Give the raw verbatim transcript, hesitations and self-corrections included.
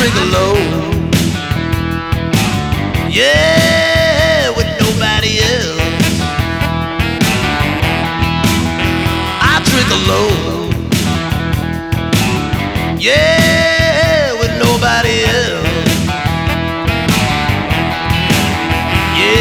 drink alone. Yeah, with nobody else. I drink alone. Yeah.